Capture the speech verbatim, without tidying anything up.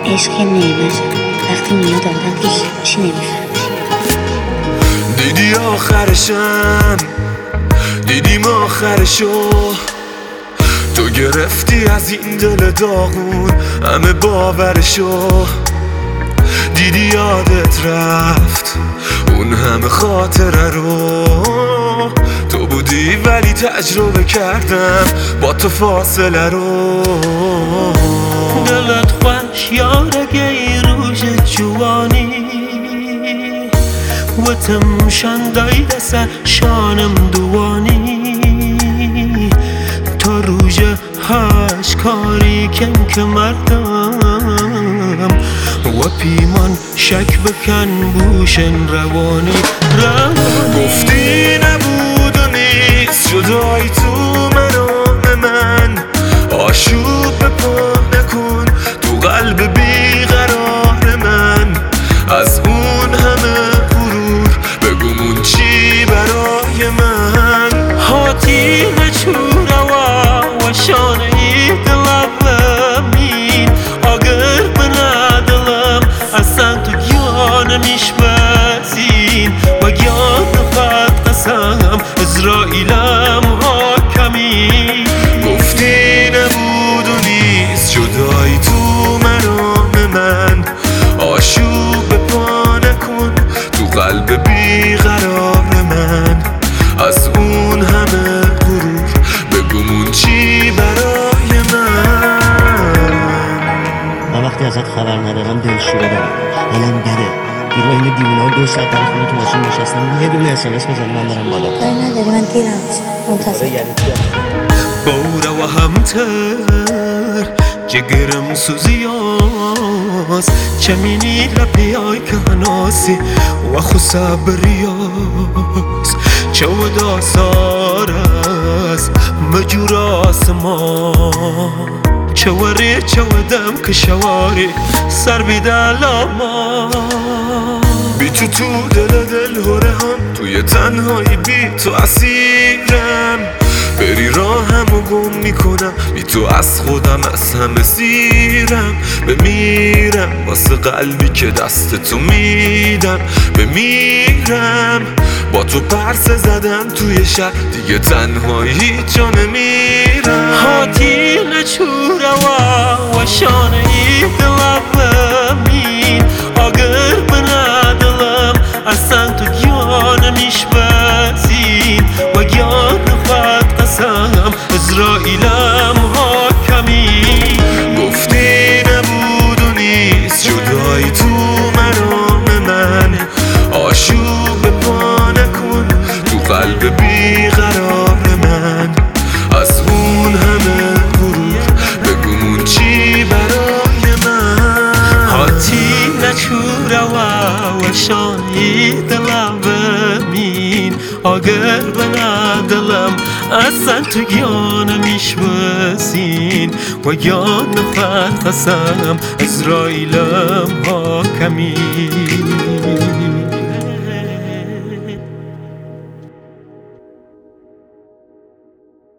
عشق نعمت وقتی میاد آدم که هیچی نمیفهمه. دیدی آخرشم، دیدیم آخرشو، تو گرفتی از این دل داغون همه باورشو. دیدی یادت رفت اون همه خاطره رو، تو بودی ولی تجربه کردم با تو فاصله رو. دلت خوش یارگی روژ جوانی و تمشان دایده سر شانم دوانی. تا روژ هش کاری کن که مردم و پیمان شک بکن بوشن روانی روانی. گفتی نبود و نیست جدایی تو منام من، آشوب به پا نکن تو قلب بیقرار من. از اون همه غرور بگمون چی برای من. هاتی نچوره و وشانه ای دلمین اگر بندلم اصلا تو گیانم میشمزین و گیان فقط قسم اسرائیلم حاکمی. گفتی نبود و نیست جدایی تو منام من، آشوب به پا نکن تو قلب بیقرار من. از اون همه غرور بگمون چی برای من. من وقتی ازت خبر ندارم دلشوره دارم، حالم بده. دیرو این دیوونه ها دو ساعت در خونه تو ماشین نشستم، یه دونه اسمس بزن من برم بالا. کاری نداری، من دیرم منتظر. بوره و همتر جگرم سوزیاز چمینی لپیای کناسی و خصبریاز. چه و داسار است مجور آسمان، چه وری چه و دم کشواری سر بیدلاما. بی تو تو دل دل هره هم توی تنهایی بی تو اسیرم. بری راهمو گم میکنم بی تو از خودم از همه سیرم. بمیرم واسه قلبی که دست تو میدم بمیرم. با تو پرسه زدم توی شب دیگه تنهایی جا نمیرم. هاتی نچوره و وشانه ای دلمین اگر بندلم اصلا تو گیانم میشمزین و گیان فقط قسم اسرائیلم حاکمی. گفتی نبود و نیست جدایی تو منام من، آشوب به پا نکن تو قلب بیقرار من. از اون همه غرور بگمون چی برای من. هاتی نچوره و وشانی دلم بمین اگر بندلم اصلا تو گیانم میشمزین و گیان فقط قسم اسرائیلم حاکمی.